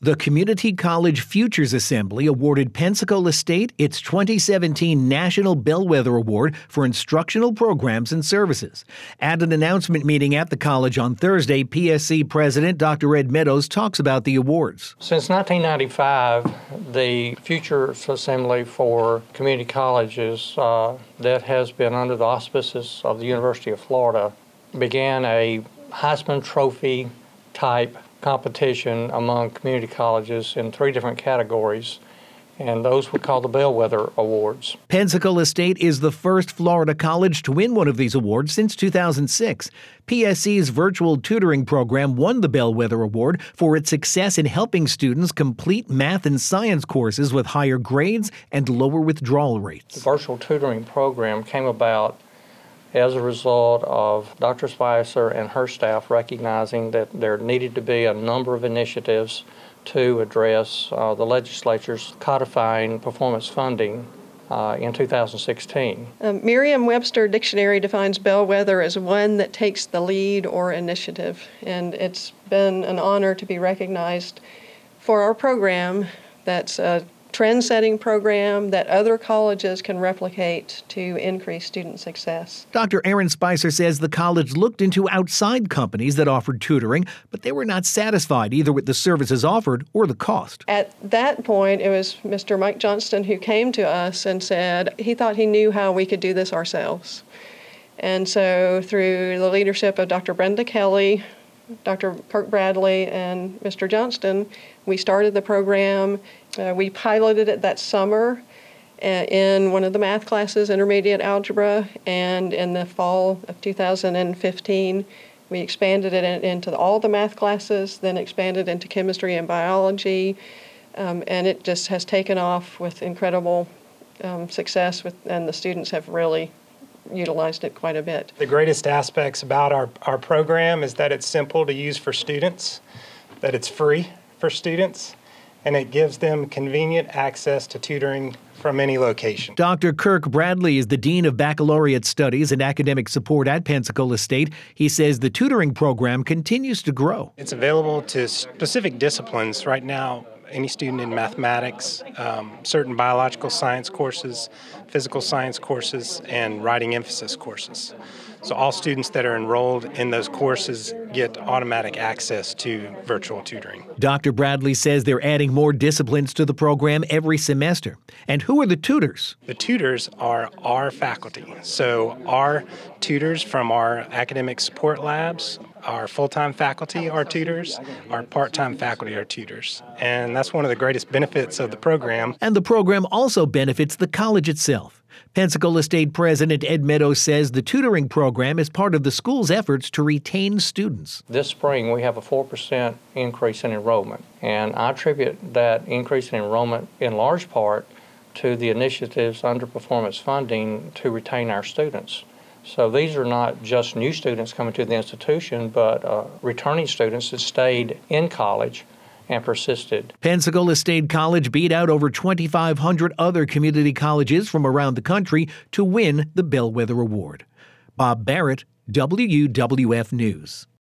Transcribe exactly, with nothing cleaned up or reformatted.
The Community College Futures Assembly awarded Pensacola State its twenty seventeen National Bellwether Award for instructional programs and services. At an announcement meeting at the college on Thursday, P S C President Doctor Ed Meadows talks about the awards. Since nineteen ninety-five, the Futures Assembly for Community Colleges uh, that has been under the auspices of the University of Florida began a Heisman Trophy type competition among community colleges in three different categories, and those were called the Bellwether Awards. Pensacola State is the first Florida college to win one of these awards since two thousand six. P S C's virtual tutoring program won the Bellwether Award for its success in helping students complete math and science courses with higher grades and lower withdrawal rates. The virtual tutoring program came about as a result of Doctor Spicer and her staff recognizing that there needed to be a number of initiatives to address uh, the legislature's codifying performance funding uh, in two thousand sixteen. Um, Merriam-Webster Dictionary defines bellwether as one that takes the lead or initiative, and it's been an honor to be recognized for our program that's a trend-setting program that other colleges can replicate to increase student success. Doctor Aaron Spicer says the college looked into outside companies that offered tutoring, but they were not satisfied either with the services offered or the cost. At that point, it was Mister Mike Johnston who came to us and said he thought he knew how we could do this ourselves. And so through the leadership of Doctor Brenda Kelly, Doctor Kirk Bradley, and Mister Johnston, we started the program. Uh, we piloted it that summer uh, in one of the math classes, intermediate algebra, and in the fall of two thousand fifteen, we expanded it in, into all the math classes, then expanded into chemistry and biology, um, and it just has taken off with incredible um, success, with, and the students have really utilized it quite a bit. The greatest aspects about our, our program is that it's simple to use for students, that it's free for students, and it gives them convenient access to tutoring from any location. Doctor Kirk Bradley is the Dean of Baccalaureate Studies and Academic Support at Pensacola State. He says the tutoring program continues to grow. It's available to specific disciplines right now. Any student in mathematics, um, certain biological science courses, physical science courses, and writing emphasis courses. So all students that are enrolled in those courses get automatic access to virtual tutoring. Doctor Bradley says they're adding more disciplines to the program every semester. And who are the tutors? The tutors are our faculty. So our tutors from our academic support labs, our full-time faculty are tutors, our part-time faculty are tutors. And that's one of the greatest benefits of the program. And the program also benefits the college itself. Pensacola State President Ed Meadows says the tutoring program is part of the school's efforts to retain students. This spring, we have a four percent increase in enrollment, and I attribute that increase in enrollment in large part to the initiatives under performance funding to retain our students. So these are not just new students coming to the institution, but uh, returning students that stayed in college and persisted. Pensacola State College beat out over twenty-five hundred other community colleges from around the country to win the Bellwether Award. Bob Barrett, W U W F News.